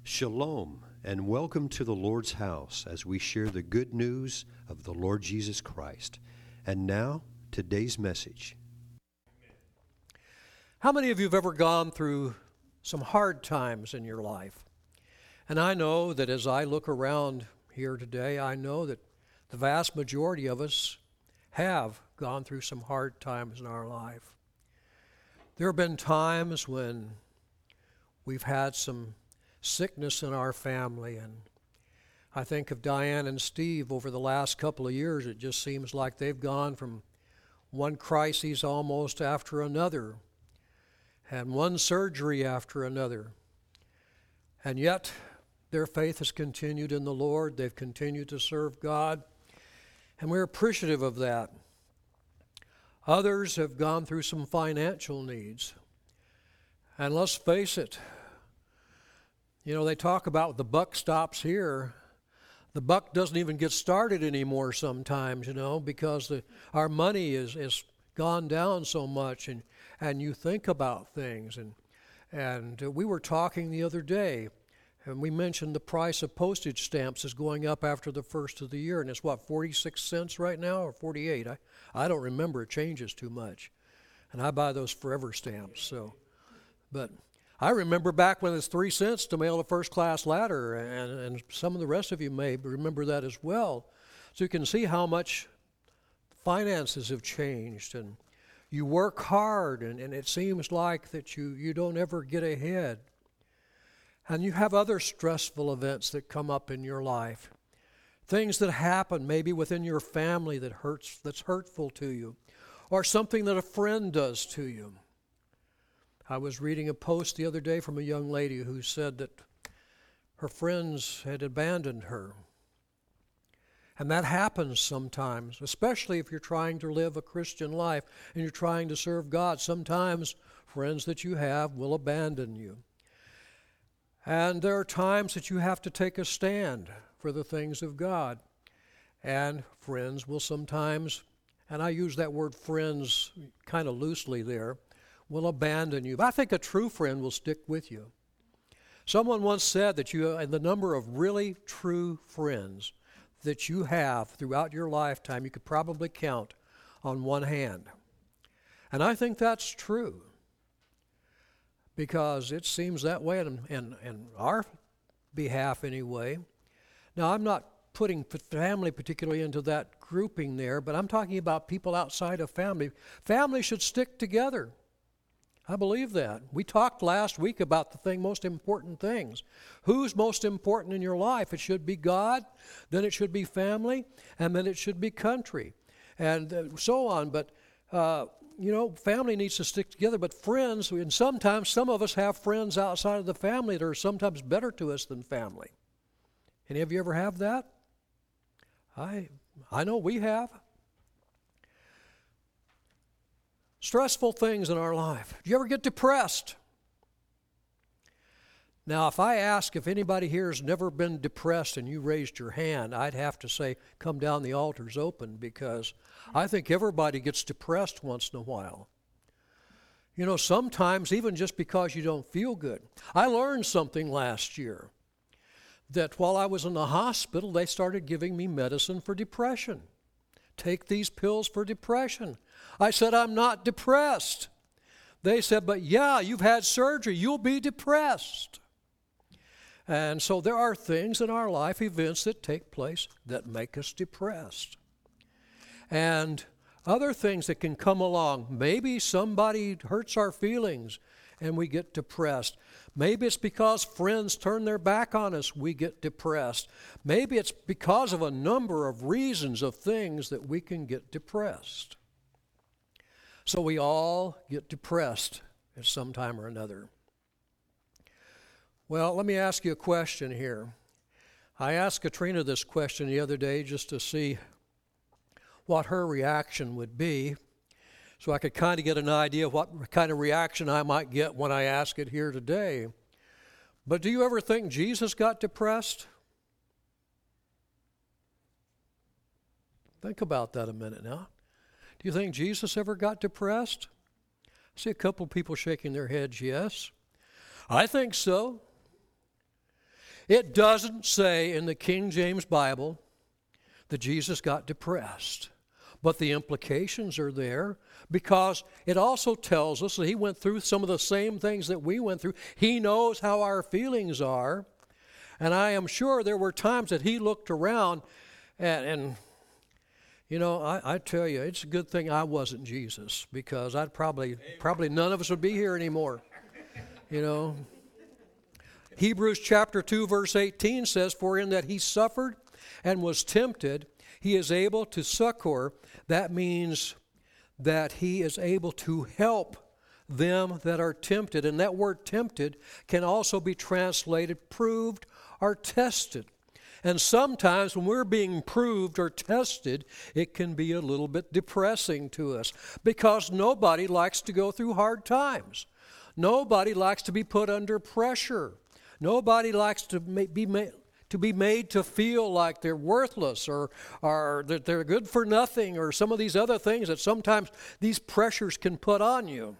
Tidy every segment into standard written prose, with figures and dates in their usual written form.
Shalom, and welcome to the Lord's house as we share the good news of the Lord Jesus Christ. And now, today's message. How many of you have ever gone through some hard times in your life? And I know that as I look around here today, I know that the vast majority of us have gone through some hard times in our life. There have been times when we've had some sickness in our family, and I think of Diane and Steve over the last couple of years. It just seems like they've gone from one crisis almost after another, and one surgery after another. And yet, their faith has continued in the Lord. They've continued to serve God, and we're appreciative of that. Others have gone through some financial needs. And let's face it, they talk about the buck stops here. The buck doesn't even get started anymore sometimes, because our money is gone down so much, and you think about things. And we were talking the other day, and we mentioned the price of postage stamps is going up after the first of the year, and it's 46 cents right now, or 48? I don't remember. It changes too much. And I buy those forever stamps, but I remember back when it was 3 cents to mail a first-class ladder, and some of the rest of you may remember that as well. So you can see how much finances have changed, and you work hard, and it seems like that you don't ever get ahead. And you have other stressful events that come up in your life, things that happen maybe within your family that's hurtful to you, or something that a friend does to you. I was reading a post the other day from a young lady who said that her friends had abandoned her. And that happens sometimes, especially if you're trying to live a Christian life and you're trying to serve God. Sometimes friends that you have will abandon you. And there are times that you have to take a stand for the things of God. And friends will sometimes, and I use that word friends kind of loosely there, will abandon you. But I think a true friend will stick with you. Someone once said that the number of really true friends that you have throughout your lifetime, you could probably count on one hand. And I think that's true, because it seems that way in our behalf anyway. Now, I'm not putting family particularly into that grouping there, but I'm talking about people outside of family. Family should stick together. I believe that. We talked last week about the most important things. Who's most important in your life? It should be God, then it should be family, and then it should be country, and so on. But, family needs to stick together. But friends, and sometimes some of us have friends outside of the family that are sometimes better to us than family. Any of you ever have that? I know we have. Stressful things in our life. Do you ever get depressed? Now, if I ask if anybody here has never been depressed and you raised your hand, I'd have to say, come down, the altar's open, because I think everybody gets depressed once in a while. Sometimes even just because you don't feel good. I learned something last year, that while I was in the hospital, they started giving me medicine for depression. Take these pills for depression. I said, I'm not depressed. They said, but yeah, you've had surgery. You'll be depressed. And so there are things in our life, events that take place that make us depressed. And other things that can come along. Maybe somebody hurts our feelings and we get depressed. Maybe it's because friends turn their back on us, we get depressed. Maybe it's because of a number of reasons of things that we can get depressed. So we all get depressed at some time or another. Well, let me ask you a question here. I asked Katrina this question the other day just to see what her reaction would be, so I could kind of get an idea of what kind of reaction I might get when I ask it here today. But do you ever think Jesus got depressed? Think about that a minute now. Do you think Jesus ever got depressed? I see a couple people shaking their heads, yes. I think so. It doesn't say in the King James Bible that Jesus got depressed. But the implications are there because it also tells us that he went through some of the same things that we went through. He knows how our feelings are. And I am sure there were times that he looked around and you know, I tell you, it's a good thing I wasn't Jesus, because I'd probably none of us would be here anymore. You know. Hebrews chapter 2 verse 18 says, "For in that he suffered and was tempted, he is able to succor." That means that he is able to help them that are tempted. And that word tempted can also be translated proved or tested. And sometimes when we're being proved or tested, it can be a little bit depressing to us, because nobody likes to go through hard times. Nobody likes to be put under pressure. Nobody likes to be made to feel like they're worthless or that they're good for nothing, or some of these other things that sometimes these pressures can put on you.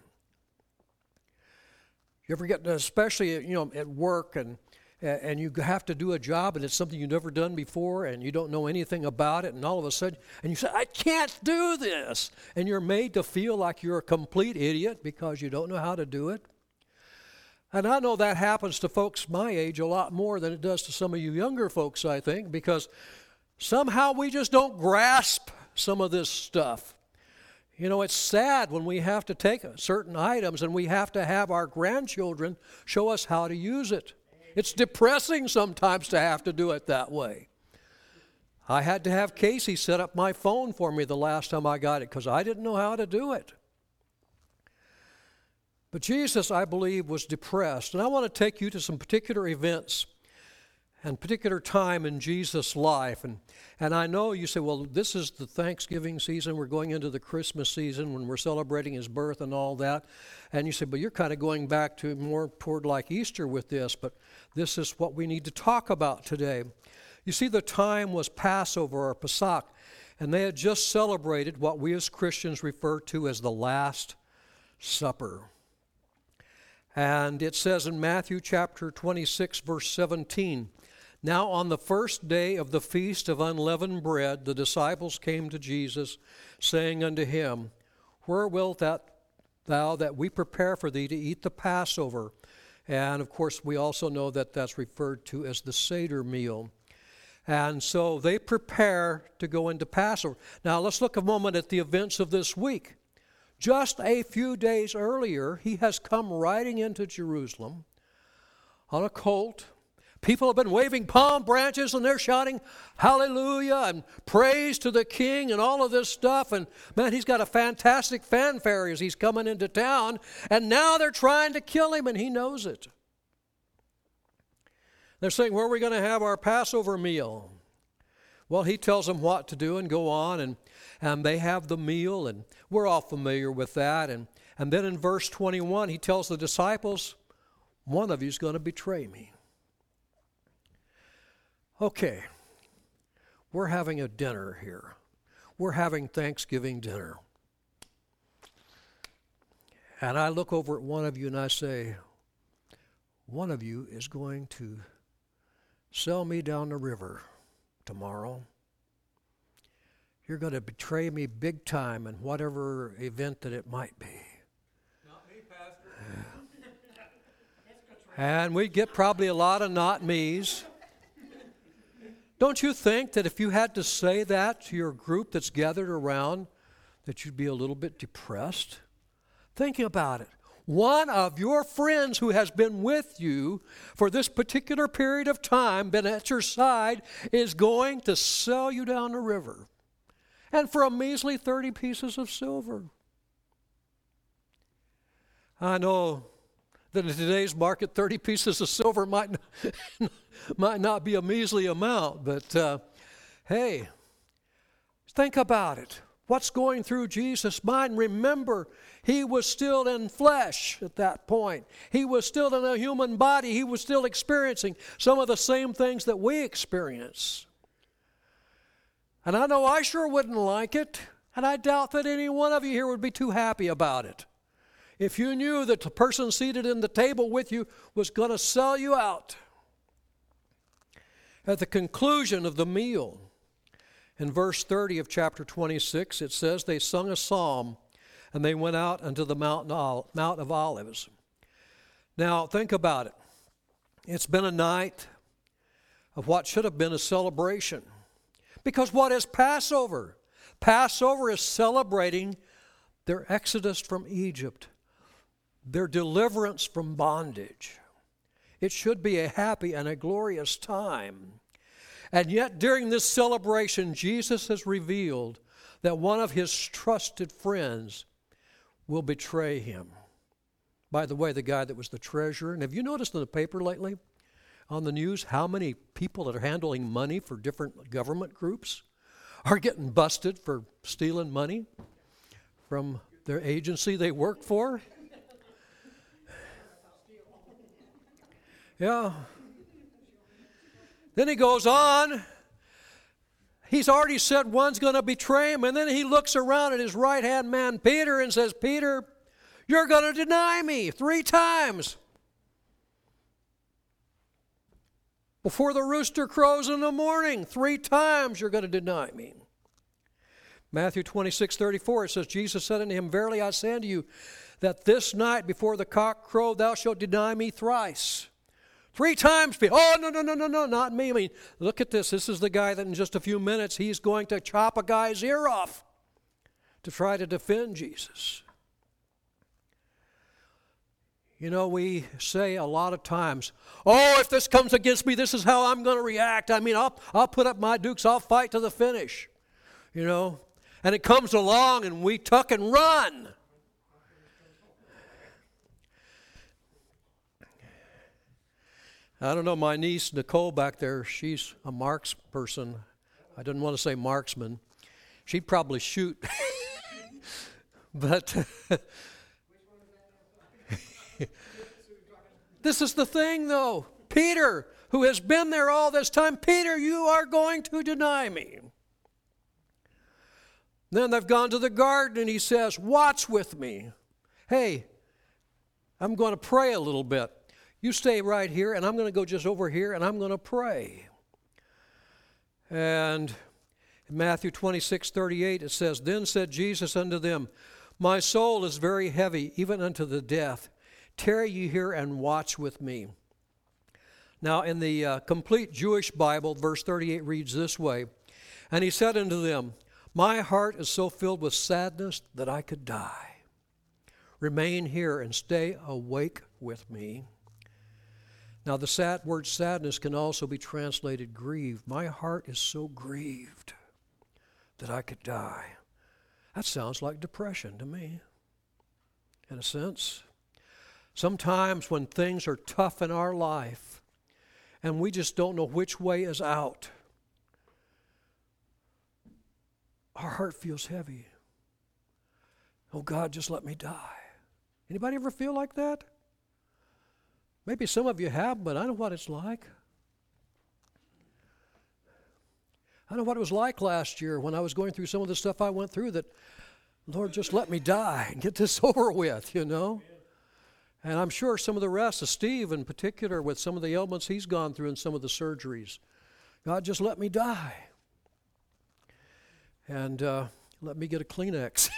You ever get, especially at work, and you have to do a job and it's something you've never done before and you don't know anything about it, and all of a sudden, and you say, "I can't do this," and you're made to feel like you're a complete idiot because you don't know how to do it. And I know that happens to folks my age a lot more than it does to some of you younger folks, I think, because somehow we just don't grasp some of this stuff. You know, it's sad when we have to take certain items and we have to have our grandchildren show us how to use it. It's depressing sometimes to have to do it that way. I had to have Casey set up my phone for me the last time I got it because I didn't know how to do it. But Jesus, I believe, was depressed. And I want to take you to some particular events and particular time in Jesus' life. And I know you say, well, this is the Thanksgiving season. We're going into the Christmas season when we're celebrating his birth and all that. And you say, but you're kind of going back to more toward like Easter with this. But this is what we need to talk about today. You see, the time was Passover or Pesach. And they had just celebrated what we as Christians refer to as the Last Supper. And it says in Matthew chapter 26, verse 17, "Now on the first day of the feast of unleavened bread, the disciples came to Jesus, saying unto him, Where wilt thou that we prepare for thee to eat the Passover?" And of course, we also know that that's referred to as the Seder meal. And so they prepare to go into Passover. Now let's look a moment at the events of this week. Just a few days earlier, he has come riding into Jerusalem on a colt. People have been waving palm branches and they're shouting hallelujah and praise to the king and all of this stuff. And man, he's got a fantastic fanfare as he's coming into town. And now they're trying to kill him, and he knows it. They're saying, "Where are we going to have our Passover meal?" Well, he tells them what to do and go on, and they have the meal, and we're all familiar with that. And then in verse 21, he tells the disciples, "One of you is going to betray me." Okay, we're having a dinner here. We're having Thanksgiving dinner. And I look over at one of you and I say, "One of you is going to sell me down the river tomorrow. You're going to betray me big time in whatever event that it might be." Not me, Pastor. And we get probably a lot of not me's. Don't you think that if you had to say that to your group that's gathered around, that you'd be a little bit depressed? Think about it. One of your friends who has been with you for this particular period of time, been at your side, is going to sell you down the river. And for a measly 30 pieces of silver. I know that in today's market, 30 pieces of silver might not be a measly amount, but hey, think about it. What's going through Jesus' mind? Remember, he was still in flesh at that point. He was still in a human body. He was still experiencing some of the same things that we experience. And I know I sure wouldn't like it, and I doubt that any one of you here would be too happy about it. If you knew that the person seated in the table with you was going to sell you out. At the conclusion of the meal, in verse 30 of chapter 26, it says, they sung a psalm, and they went out unto the Mount of Olives. Now, think about it. It's been a night of what should have been a celebration. Because what is Passover? Passover is celebrating their exodus from Egypt, their deliverance from bondage. It should be a happy and a glorious time. And yet during this celebration, Jesus has revealed that one of his trusted friends will betray him. By the way, the guy that was the treasurer. And have you noticed in the paper lately, on the news, how many people that are handling money for different government groups are getting busted for stealing money from their agency they work for? Yeah. Then he goes on. He's already said one's going to betray him, and then he looks around at his right-hand man, Peter, and says, Peter, you're going to deny me 3 times. Before the rooster crows in the morning, 3 times you're going to deny me. Matthew 26:34, it says, Jesus said unto him, verily I say unto you, that this night before the cock crow, thou shalt deny me thrice. 3 times. Oh, no, not me. I mean, look at this. This is the guy that in just a few minutes, he's going to chop a guy's ear off to try to defend Jesus. You know, we say a lot of times, oh, if this comes against me, this is how I'm going to react. I mean, I'll put up my dukes. I'll fight to the finish. You know, and it comes along and we tuck and run. I don't know, my niece Nicole back there, she's a marks person. I didn't want to say marksman. She'd probably shoot. But this is the thing, though. Peter, who has been there all this time, Peter, you are going to deny me. Then they've gone to the garden, and he says, watch with me. Hey, I'm going to pray a little bit. You stay right here, and I'm going to go just over here, and I'm going to pray. And in Matthew 26:38, it says, then said Jesus unto them, my soul is very heavy, even unto the death. Tarry ye here and watch with me. Now, in the complete Jewish Bible, verse 38 reads this way, and he said unto them, my heart is so filled with sadness that I could die. Remain here and stay awake with me. Now, the word sadness can also be translated grieved. My heart is so grieved that I could die. That sounds like depression to me, in a sense. Sometimes when things are tough in our life and we just don't know which way is out, our heart feels heavy. Oh, God, just let me die. Anybody ever feel like that? Maybe some of you have, but I know what it's like. I know what it was like last year when I was going through some of the stuff I went through that, Lord, just let me die and get this over with, you know. And I'm sure some of the rest, Steve in particular, with some of the ailments he's gone through and some of the surgeries. God, just let me die. And let me get a Kleenex.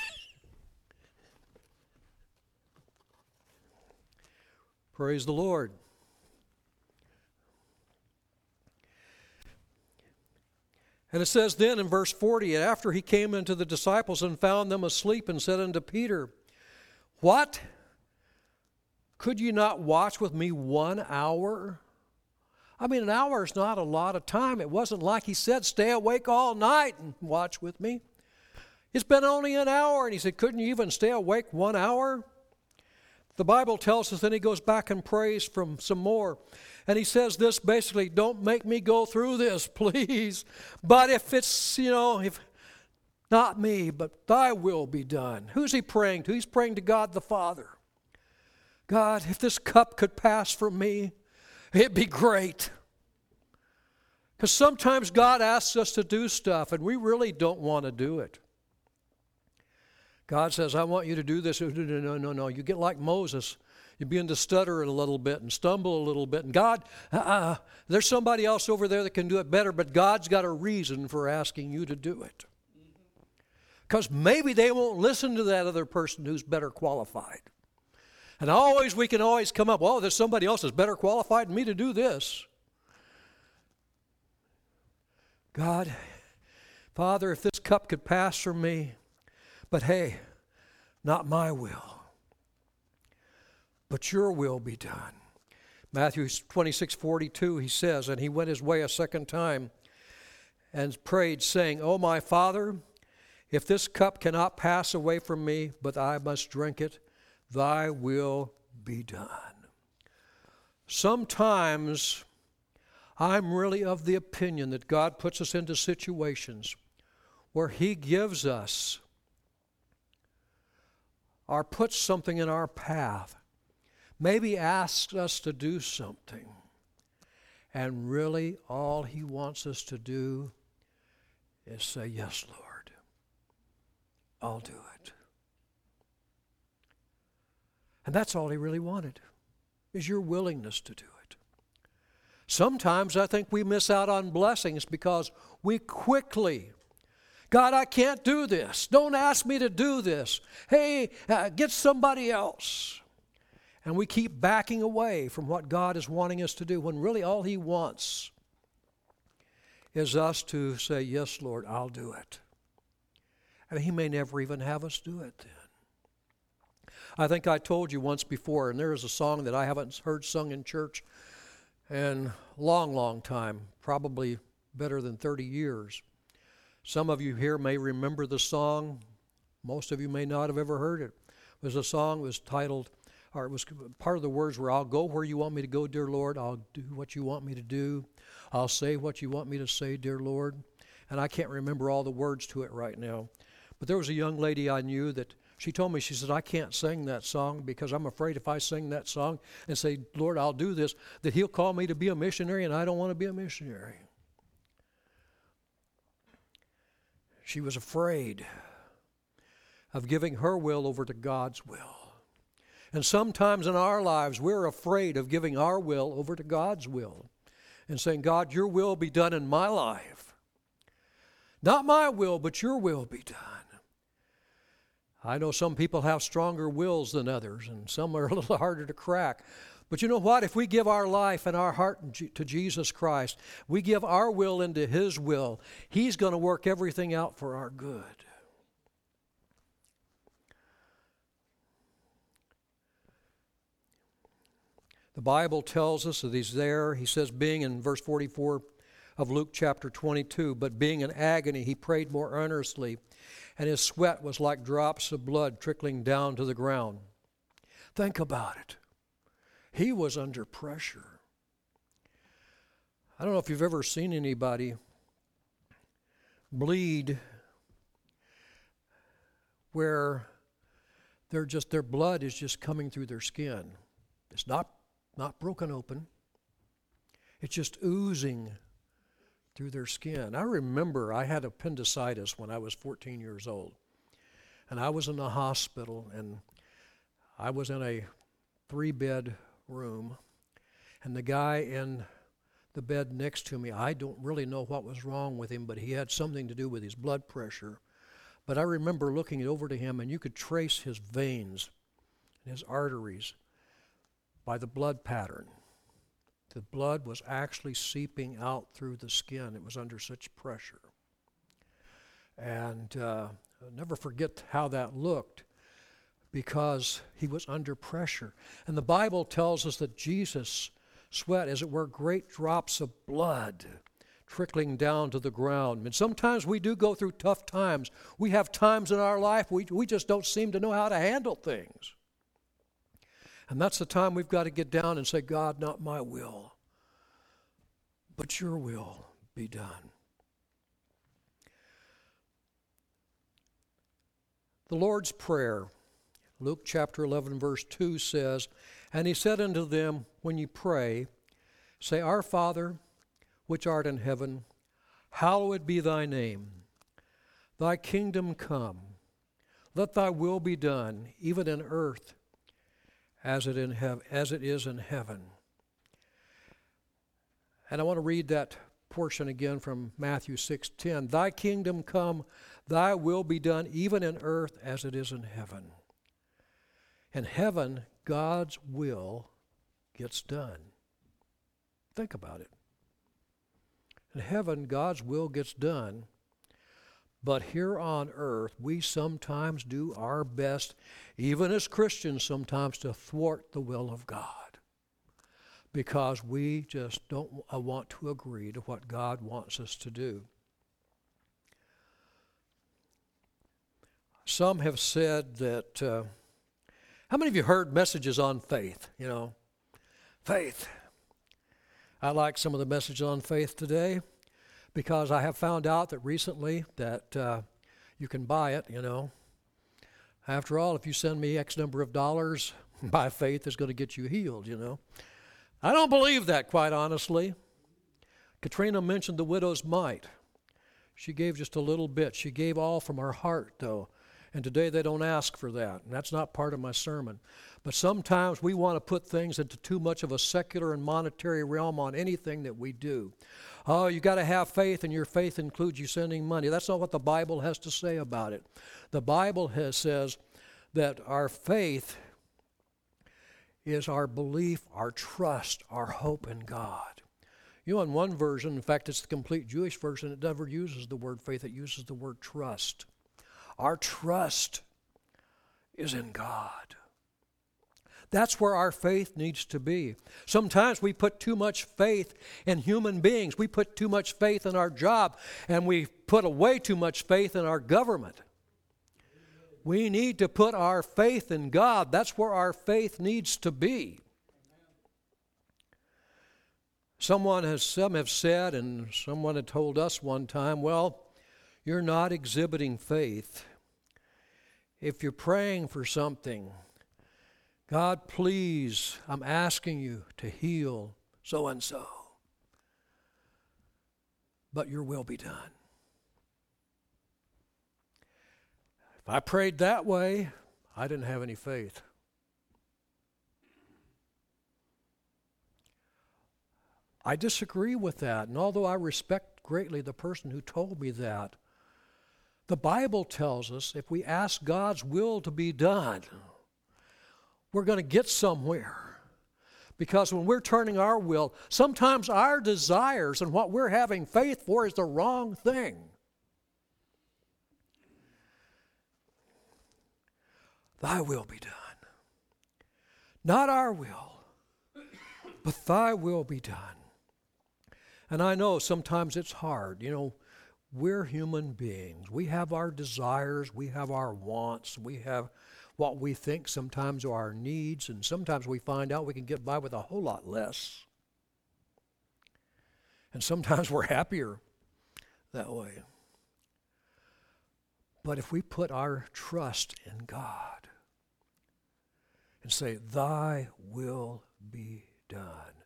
Praise the Lord. And it says then in verse 40, and after he came unto the disciples and found them asleep, and said unto Peter, what? Could you not watch with me 1 hour? I mean, an hour is not a lot of time. It wasn't like he said, stay awake all night and watch with me. It's been only an hour. And he said, couldn't you even stay awake 1 hour? The Bible tells us, then he goes back and prays from some more. And he says this basically, don't make me go through this, please. But if it's, if not me, but thy will be done. Who's he praying to? He's praying to God the Father. God, if this cup could pass from me, it'd be great. Because sometimes God asks us to do stuff and we really don't want to do it. God says, I want you to do this. No. You get like Moses. You begin to stutter a little bit and stumble a little bit. And God, there's somebody else over there that can do it better, but God's got a reason for asking you to do it. Because maybe they won't listen to that other person who's better qualified. And we can always come up, there's somebody else that's better qualified than me to do this. God, Father, if this cup could pass from me, but hey, not my will, but your will be done. Matthew 26:42, he says, and he went his way a second time and prayed, saying, O my Father, if this cup cannot pass away from me, but I must drink it, thy will be done. Sometimes I'm really of the opinion that God puts us into situations where he gives us or puts something in our path, maybe asks us to do something, and really all he wants us to do is say, yes, Lord, I'll do it. And that's all he really wanted, is your willingness to do it. Sometimes I think we miss out on blessings because we quickly, God, I can't do this. Don't ask me to do this. Hey, get somebody else. And we keep backing away from what God is wanting us to do, when really all he wants is us to say, yes, Lord, I'll do it. And he may never even have us do it then. I think I told you once before, and there is a song that I haven't heard sung in church in a long, long time, probably better than 30 years. Some of you here may remember the song. Most of you may not have ever heard it. It was a song that was titled, or it was part of the words were, I'll go where you want me to go, dear Lord. I'll do what you want me to do. I'll say what you want me to say, dear Lord. And I can't remember all the words to it right now. But there was a young lady I knew that she told me, she said, I can't sing that song because I'm afraid if I sing that song and say, Lord, I'll do this, that he'll call me to be a missionary, and I don't want to be a missionary. She was afraid of giving her will over to God's will. And sometimes in our lives, we're afraid of giving our will over to God's will and saying, God, your will be done in my life. Not my will, but your will be done. I know some people have stronger wills than others, and some are a little harder to crack. But you know what? If we give our life and our heart to Jesus Christ, we give our will into his will, he's going to work everything out for our good. The Bible tells us that he's there. He says, being in verse 44 of Luke chapter 22, but being in agony, he prayed more earnestly, and his sweat was like drops of blood trickling down to the ground. Think about it. He was under pressure. I don't know if you've ever seen anybody bleed where their blood is just coming through their skin. It's not broken open. It's just oozing through their skin. I remember I had appendicitis when I was 14 years old. And I was in the hospital, and I was in a 3-bed room. And the guy in the bed next to me, I don't really know what was wrong with him, but he had something to do with his blood pressure. But I remember looking over to him, and you could trace his veins and his arteries by the blood pattern. The blood was actually seeping out through the skin. It was under such pressure. And I'll never forget how that looked, because he was under pressure. And the Bible tells us that Jesus sweat, as it were, great drops of blood trickling down to the ground. And sometimes we do go through tough times. We have times in our life we just don't seem to know how to handle things. And that's the time we've got to get down and say, God, not my will, but your will be done. The Lord's Prayer, Luke chapter 11, verse 2 says, and he said unto them, when you pray, say, Our Father, which art in heaven, hallowed be thy name. Thy kingdom come. Let thy will be done, even in earth as it is in heaven. And I want to read that portion again from Matthew 6:10. Thy kingdom come, thy will be done, even in earth as it is in heaven. In heaven, God's will gets done. Think about it. In heaven, God's will gets done. But here on earth, we sometimes do our best, even as Christians sometimes, to thwart the will of God, because we just don't want to agree to what God wants us to do. Some have said that, how many of you heard messages on faith? Faith. I like some of the messages on faith today, because I have found out that recently that you can buy it, After all, if you send me X number of dollars, by faith is going to get you healed, I don't believe that, quite honestly. Katrina mentioned the widow's mite. She gave just a little bit. She gave all from her heart, though. And today they don't ask for that. And that's not part of my sermon. But sometimes we want to put things into too much of a secular and monetary realm on anything that we do. Oh, you got to have faith, and your faith includes you sending money. That's not what the Bible has to say about it. The Bible says that our faith is our belief, our trust, our hope in God. In one version, in fact, it's the complete Jewish version, it never uses the word faith, it uses the word trust. Our trust is in God. That's where our faith needs to be. Sometimes we put too much faith in human beings. We put too much faith in our job, and we put way too much faith in our government. We need to put our faith in God. That's where our faith needs to be. Some have said, and someone had told us one time, well, you're not exhibiting faith. If you're praying for something, God, please, I'm asking you to heal so-and-so. But your will be done. If I prayed that way, I didn't have any faith. I disagree with that. And although I respect greatly the person who told me that, the Bible tells us if we ask God's will to be done, we're going to get somewhere. Because when we're turning our will, sometimes our desires and what we're having faith for is the wrong thing. Thy will be done. Not our will, but thy will be done. And I know sometimes it's hard. We're human beings. We have our desires. We have our wants. We have what we think sometimes are our needs. And sometimes we find out we can get by with a whole lot less. And sometimes we're happier that way. But if we put our trust in God and say, thy will be done.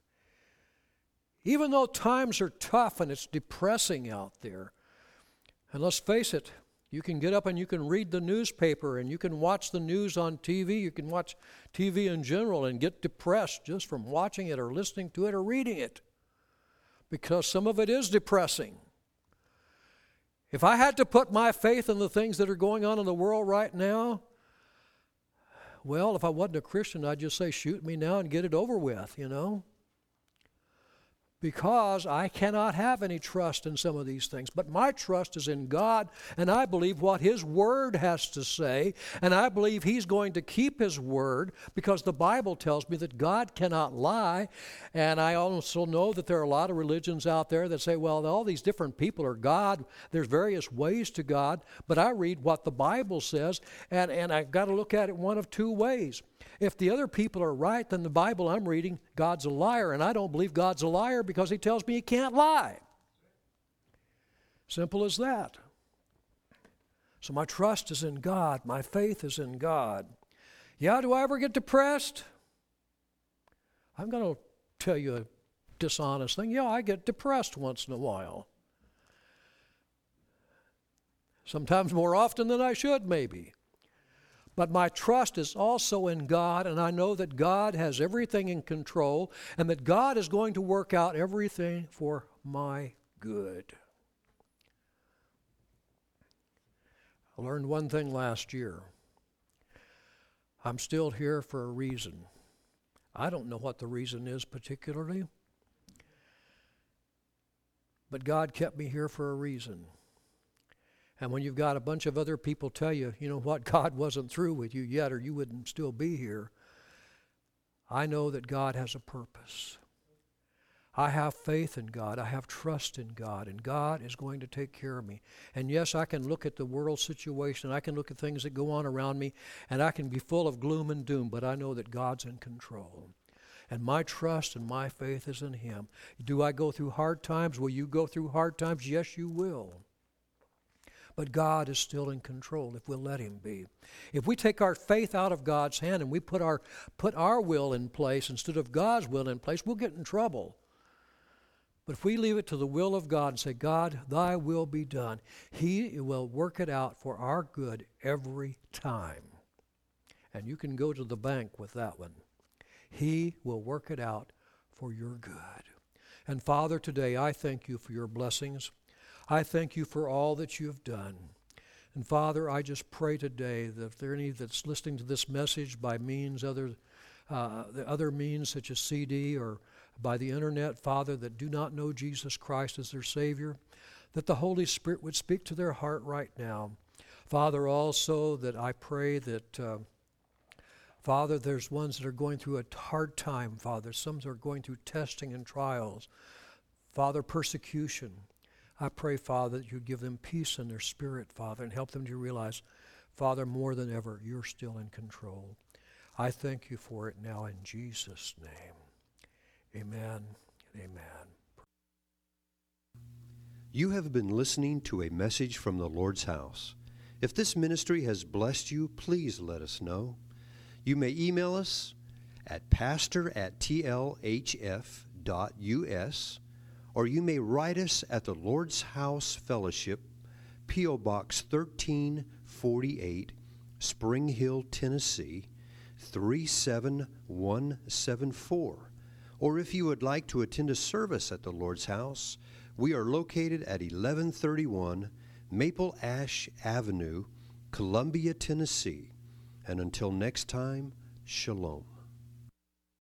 Even though times are tough and it's depressing out there, and let's face it, you can get up and you can read the newspaper and you can watch the news on TV, you can watch TV in general and get depressed just from watching it or listening to it or reading it, because some of it is depressing. If I had to put my faith in the things that are going on in the world right now, well, if I wasn't a Christian, I'd just say, shoot me now and get it over with, Because I cannot have any trust in some of these things. But my trust is in God, and I believe what His Word has to say, and I believe He's going to keep His Word, because the Bible tells me that God cannot lie. And I also know that there are a lot of religions out there that say, well, all these different people are God. There's various ways to God. But I read what the Bible says, and I've got to look at it one of two ways. If the other people are right, then the Bible I'm reading, God's a liar, and I don't believe God's a liar because He tells me He can't lie. Simple as that. So my trust is in God. My faith is in God. Yeah, do I ever get depressed? I'm going to tell you a dishonest thing. Yeah, I get depressed once in a while. Sometimes more often than I should, maybe. But my trust is also in God, and I know that God has everything in control, and that God is going to work out everything for my good. I learned one thing last year. I'm still here for a reason. I don't know what the reason is particularly, but God kept me here for a reason. And when you've got a bunch of other people tell you, you know what, God wasn't through with you yet, or you wouldn't still be here, I know that God has a purpose. I have faith in God. I have trust in God, and God is going to take care of me. And yes, I can look at the world situation. I can look at things that go on around me, and I can be full of gloom and doom, but I know that God's in control. And my trust and my faith is in Him. Do I go through hard times? Will you go through hard times? Yes, you will. But God is still in control if we'll let Him be. If we take our faith out of God's hand and we put our will in place instead of God's will in place, we'll get in trouble. But if we leave it to the will of God and say, God, thy will be done, He will work it out for our good every time. And you can go to the bank with that one. He will work it out for your good. And Father, today I thank you for your blessings. I thank you for all that you have done. And Father, I just pray today that if there are any that's listening to this message by means the other means such as CD or by the internet, Father, that do not know Jesus Christ as their Savior, that the Holy Spirit would speak to their heart right now. Father, also that I pray that, Father, there's ones that are going through a hard time, Father. Some are going through testing and trials. Father, persecution. I pray, Father, that you'd give them peace in their spirit, Father, and help them to realize, Father, more than ever, you're still in control. I thank you for it now in Jesus' name. Amen and amen. You have been listening to a message from the Lord's house. If this ministry has blessed you, please let us know. You may email us at pastor@tlhf.us, or you may write us at the Lord's House Fellowship, P.O. Box 1348, Spring Hill, Tennessee, 37174. Or if you would like to attend a service at the Lord's House, we are located at 1131 Maple Ash Avenue, Columbia, Tennessee. And until next time, shalom.